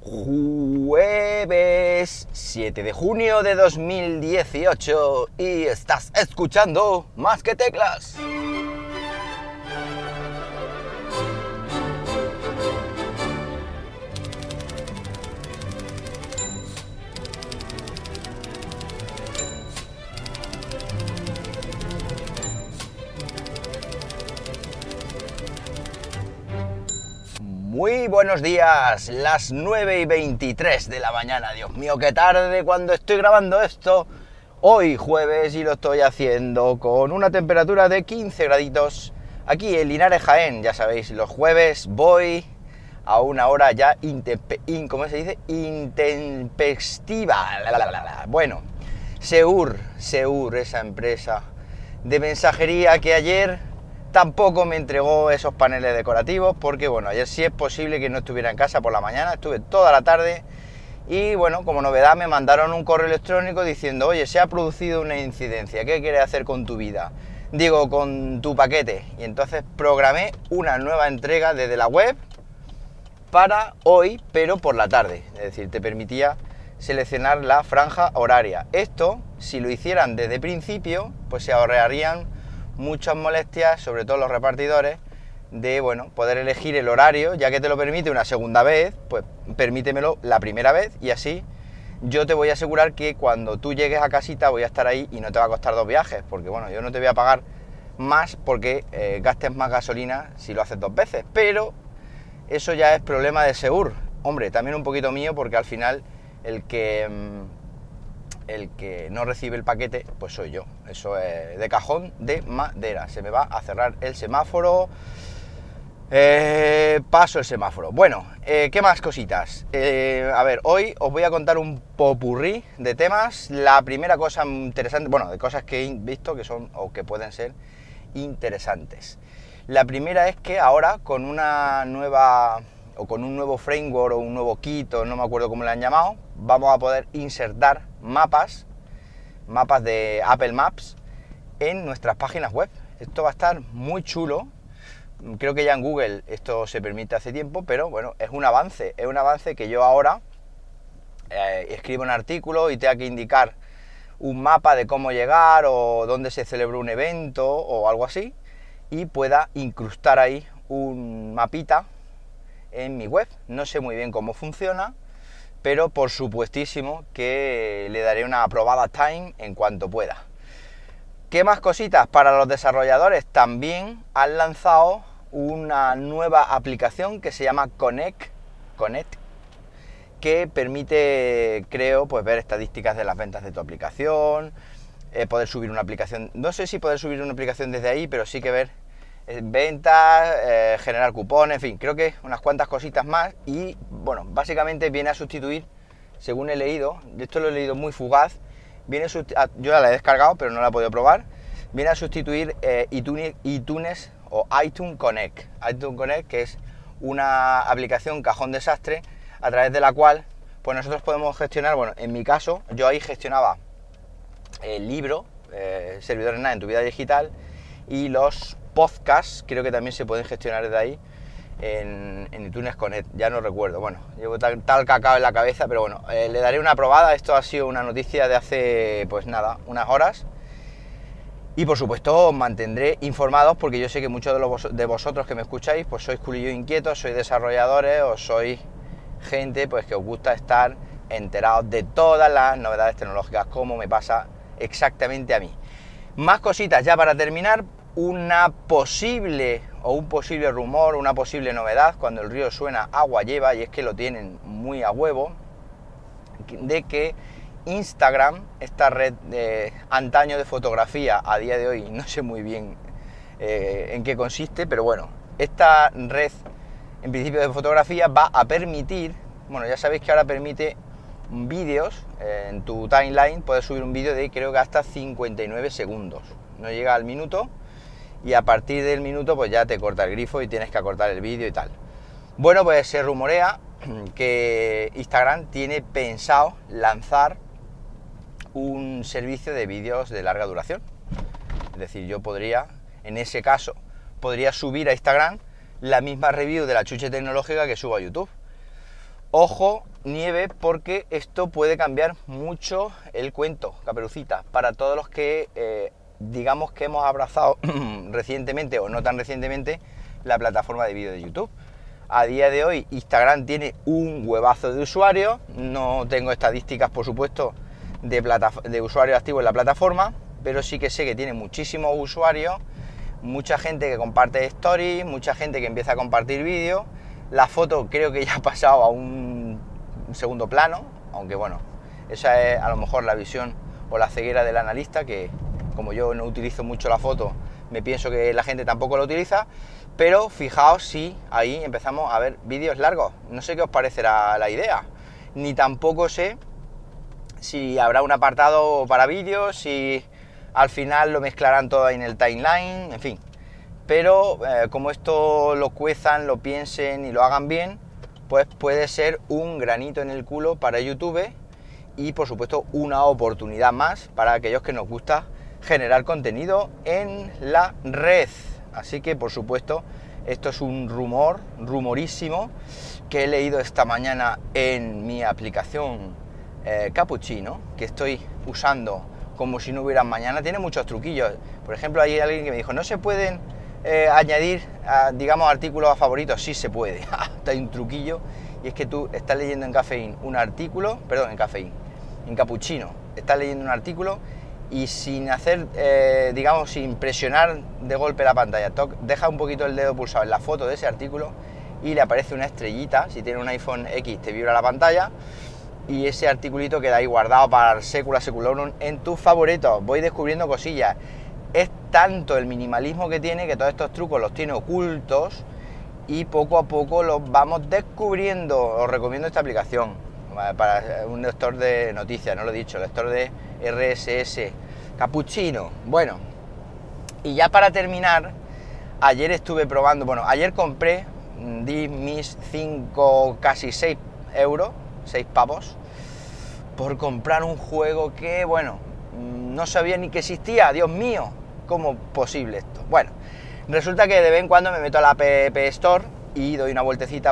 Jueves 7 de junio de 2018 y estás escuchando Más que Teclas. Muy buenos días, las 9:23 de la mañana. Dios mío, qué tarde cuando estoy grabando esto. Hoy jueves y lo estoy haciendo con una temperatura de 15 graditos. Aquí en Linares, Jaén, ya sabéis, los jueves voy a una hora ya ¿cómo se dice? Intempestiva. Bueno, Seur, esa empresa de mensajería que ayer tampoco me entregó esos paneles decorativos porque, bueno, ayer sí es posible que no estuviera en casa por la mañana, estuve toda la tarde y, bueno, como novedad me mandaron un correo electrónico diciendo: oye, se ha producido una incidencia, ¿qué quieres hacer con tu vida? Digo, con tu paquete. Y entonces programé una nueva entrega desde la web para hoy, pero por la tarde. Es decir, te permitía seleccionar la franja horaria. Esto, si lo hicieran desde principio, pues se ahorrarían muchas molestias, sobre todo los repartidores, de, bueno, poder elegir el horario. Ya que te lo permite una segunda vez, pues permítemelo la primera vez y así yo te voy a asegurar que cuando tú llegues a casita voy a estar ahí y no te va a costar dos viajes, porque, bueno, yo no te voy a pagar más porque gastes más gasolina si lo haces dos veces, pero eso ya es problema de Seur. Hombre, también un poquito mío, porque al final el que no recibe el paquete, pues soy yo. Eso es de cajón de madera. Se me va a cerrar el semáforo. Paso el semáforo. Bueno, ¿qué más cositas? A ver, hoy os voy a contar un popurrí de temas. La primera cosa interesante, bueno, de cosas que he visto que son o que pueden ser interesantes. La primera es que ahora con una nueva o con un nuevo framework o un nuevo kit, o no me acuerdo cómo le han llamado, vamos a poder insertar mapas de Apple Maps en nuestras páginas web. Esto va a estar muy chulo. Creo que ya en Google esto se permite hace tiempo, pero bueno, es un avance que yo ahora escribo un artículo y tenga que indicar un mapa de cómo llegar o dónde se celebró un evento o algo así, y pueda incrustar ahí un mapita en mi web. No sé muy bien cómo funciona, pero por supuestísimo que le daré una aprobada time en cuanto pueda. ¿Qué más cositas? Para los desarrolladores también han lanzado una nueva aplicación que se llama Connect, que permite, creo, pues ver estadísticas de las ventas de tu aplicación, poder subir una aplicación, no sé si poder subir una aplicación desde ahí, pero sí que ver ventas, generar cupones, en fin, creo que unas cuantas cositas más. Y, bueno, básicamente viene a sustituir, según he leído, esto lo he leído muy fugaz, yo ya la he descargado pero no la he podido probar, viene a sustituir iTunes o iTunes Connect, que es una aplicación cajón desastre a través de la cual pues nosotros podemos gestionar, bueno, en mi caso yo ahí gestionaba el libro, servidores NAS en tu vida digital, y los podcasts creo que también se pueden gestionar desde ahí en iTunes Connect, ya no recuerdo. Bueno, llevo tal cacao en la cabeza, pero bueno, le daré una probada. Esto ha sido una noticia de hace, pues nada, unas horas. Y por supuesto os mantendré informados, porque yo sé que muchos de vosotros que me escucháis pues sois culillos inquietos, sois desarrolladores o sois gente pues que os gusta estar enterados de todas las novedades tecnológicas, como me pasa exactamente a mí. Más cositas ya para terminar. Un posible rumor, una posible novedad: cuando el río suena, agua lleva, y es que lo tienen muy a huevo, de que Instagram, esta red de antaño de fotografía, a día de hoy no sé muy bien en qué consiste, pero bueno, esta red en principio de fotografía va a permitir, bueno, ya sabéis que ahora permite vídeos en tu timeline, puedes subir un vídeo de, creo que hasta 59 segundos, no llega al minuto, y a partir del minuto pues ya te corta el grifo y tienes que acortar el vídeo y tal. Bueno, pues se rumorea que Instagram tiene pensado lanzar un servicio de vídeos de larga duración. Es decir, yo podría, en ese caso, subir a Instagram la misma review de la chuche tecnológica que subo a YouTube. Ojo, nieve porque esto puede cambiar mucho el cuento, Caperucita, para todos los que digamos que hemos abrazado recientemente o no tan recientemente la plataforma de vídeo de YouTube. A día de hoy Instagram tiene un huevazo de usuarios, no tengo estadísticas por supuesto de usuarios activos en la plataforma, pero sí que sé que tiene muchísimos usuarios, mucha gente que comparte stories, mucha gente que empieza a compartir vídeos. La foto creo que ya ha pasado a un segundo plano, aunque bueno, esa es a lo mejor la visión o la ceguera del analista, que como yo no utilizo mucho la foto, me pienso que la gente tampoco lo utiliza. Pero fijaos si ahí empezamos a ver vídeos largos. No sé qué os parecerá la idea, ni tampoco sé si habrá un apartado para vídeos, si al final lo mezclarán todo ahí en el timeline, en fin. Pero como esto lo cuezan, lo piensen y lo hagan bien, pues puede ser un granito en el culo para YouTube y por supuesto una oportunidad más para aquellos que nos gusta generar contenido en la red. Así que por supuesto esto es un rumorísimo que he leído esta mañana en mi aplicación Cappuccino, que estoy usando como si no hubiera mañana. Tiene muchos truquillos. Por ejemplo, hay alguien que me dijo, ¿no se pueden añadir, digamos, artículos a favoritos? Sí se puede. Hay un truquillo, y es que tú estás leyendo en Cafeín un artículo, en Cappuccino, estás leyendo un artículo y sin hacer, digamos, sin presionar de golpe la pantalla, deja un poquito el dedo pulsado en la foto de ese artículo y le aparece una estrellita. Si tienes un iPhone X te vibra la pantalla y ese articulito queda ahí guardado para secula seculorum en tus favoritos. Voy descubriendo cosillas. Es tanto el minimalismo que tiene que todos estos trucos los tiene ocultos y poco a poco los vamos descubriendo. Os recomiendo esta aplicación para un lector de noticias, no lo he dicho, lector de RSS, Cappuccino. Bueno, y ya para terminar, ayer estuve probando, ayer compré, di mis 5, casi 6 euros, 6 pavos, por comprar un juego que, no sabía ni que existía. Dios mío, ¿cómo posible esto? Bueno, resulta que de vez en cuando me meto a la App Store y doy una vueltecita,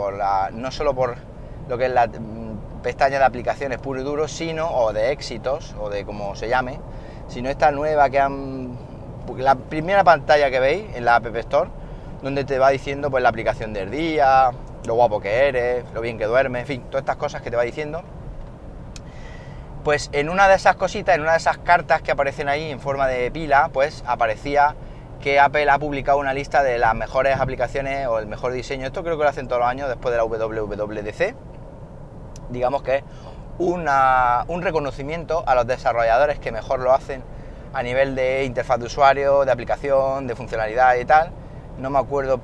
no solo por lo que es la pestaña de aplicaciones puro y duro, o de éxitos, o de como se llame, sino esta nueva que la primera pantalla que veis en la App Store, donde te va diciendo pues la aplicación del día, lo guapo que eres, lo bien que duermes, en fin, todas estas cosas que te va diciendo. Pues en una de esas cositas, en una de esas cartas que aparecen ahí en forma de pila, pues aparecía que Apple ha publicado una lista de las mejores aplicaciones o el mejor diseño. Esto creo que lo hacen todos los años después de la WWDC. Digamos que es un reconocimiento a los desarrolladores que mejor lo hacen a nivel de interfaz de usuario, de aplicación, de funcionalidad y tal. No me acuerdo,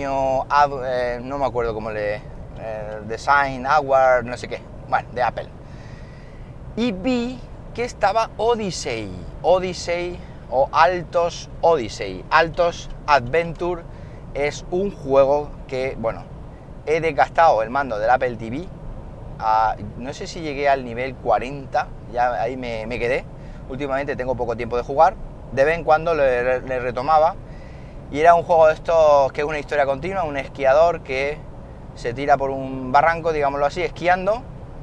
no me acuerdo cómo Design Award, no sé qué, de Apple. Y vi que estaba Odyssey o Altos Odyssey. Altos Adventure es un juego que, he desgastado el mando del Apple TV. No sé si llegué al nivel 40, ya ahí me quedé. Últimamente tengo poco tiempo de jugar, de vez en cuando le retomaba. Y era un juego de estos que es una historia continua, un esquiador que se tira por un barranco, digámoslo así, esquiando.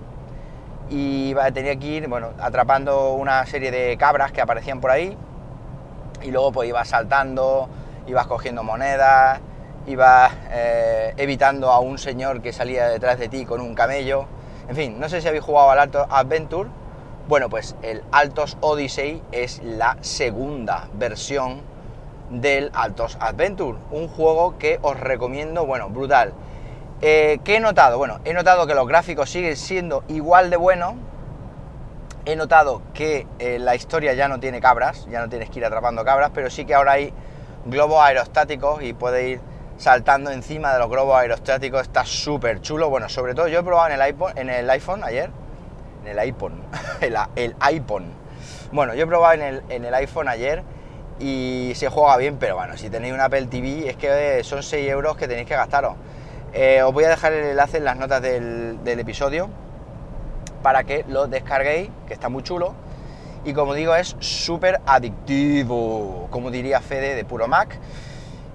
Y tenía que ir, atrapando una serie de cabras que aparecían por ahí. Y luego pues ibas saltando, ibas cogiendo monedas, ibas evitando a un señor que salía detrás de ti con un camello. En fin, no sé si habéis jugado al Altos Adventure. Pues el Altos Odyssey es la segunda versión del Altos Adventure, un juego que os recomiendo, brutal. ¿Qué he notado? He notado que los gráficos siguen siendo igual de buenos. He notado que la historia ya no tiene cabras, ya no tienes que ir atrapando cabras, pero sí que ahora hay globos aerostáticos y puedes ir saltando encima de los globos aerostáticos. Está súper chulo. Sobre todo yo he probado en el iPhone ayer. En el iPhone. el iPhone. Yo he probado en el iPhone ayer y se juega bien, pero si tenéis un Apple TV es que son 6 euros que tenéis que gastaros. Os voy a dejar el enlace en las notas del episodio para que lo descarguéis, que está muy chulo. Y como digo, es súper adictivo, como diría Fede de Puro Mac.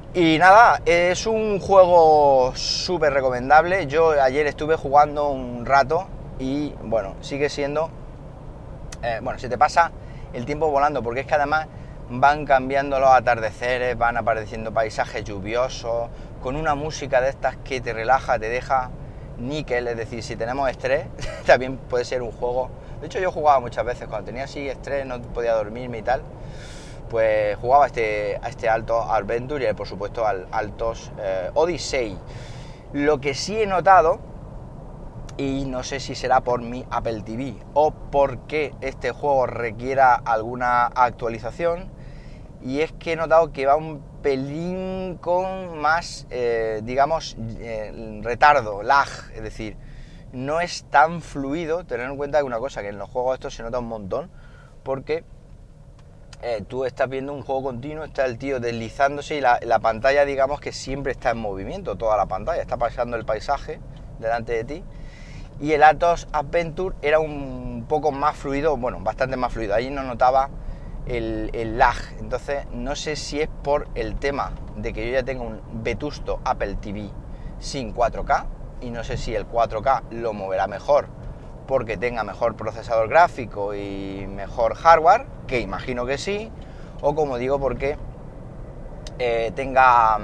Y nada, es un juego súper recomendable. Yo ayer estuve jugando un rato y bueno, sigue siendo... bueno, se te pasa el tiempo volando, porque es que además van cambiando los atardeceres, van apareciendo paisajes lluviosos, con una música de estas que te relaja, te deja níquel. Es decir, si tenemos estrés, también puede ser un juego. De hecho, yo jugaba muchas veces cuando tenía así estrés, no podía dormirme y tal, pues jugaba a este Altos Adventure y por supuesto al Altos Odyssey. Lo que sí he notado, y no sé si será por mi Apple TV o porque este juego requiera alguna actualización, y es que he notado que va un pelín con más, digamos, retardo, lag, es decir, no es tan fluido. Tener en cuenta que una cosa, que en los juegos estos se nota un montón, porque tú estás viendo un juego continuo, está el tío deslizándose y la pantalla, digamos que siempre está en movimiento, toda la pantalla, está pasando el paisaje delante de ti. Y el Altos Adventure era un poco más fluido, bueno, bastante más fluido, ahí no notaba el lag. Entonces no sé si es por el tema de que yo ya tengo un vetusto Apple TV sin 4K, y no sé si el 4K lo moverá mejor porque tenga mejor procesador gráfico y mejor hardware, que imagino que sí, o como digo, porque tenga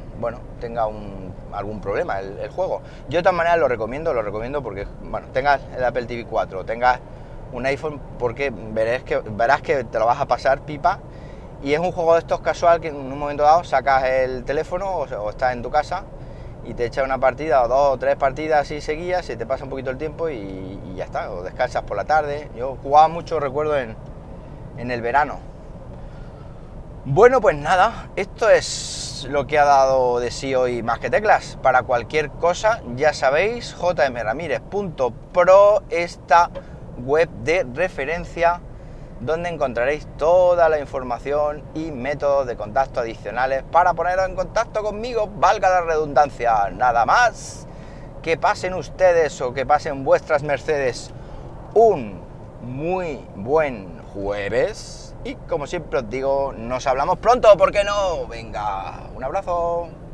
algún problema el juego. Yo de todas maneras lo recomiendo porque, bueno, tengas el Apple TV 4, tengas un iPhone, porque verás que te lo vas a pasar pipa, y es un juego de estos casual que en un momento dado sacas el teléfono o estás en tu casa y te echas una partida o 2 o 3 partidas así seguidas, se te pasa un poquito el tiempo y ya está, o descansas por la tarde. Yo jugaba mucho, recuerdo, en el verano. Bueno, pues nada, esto es lo que ha dado de sí hoy Más que Teclas. Para cualquier cosa, ya sabéis, jmramirez.pro, esta web de referencia donde encontraréis toda la información y métodos de contacto adicionales para poneros en contacto conmigo, valga la redundancia. Nada más, que pasen ustedes o que pasen vuestras mercedes un muy buen jueves. Y como siempre os digo, nos hablamos pronto, ¿por qué no? Venga, un abrazo.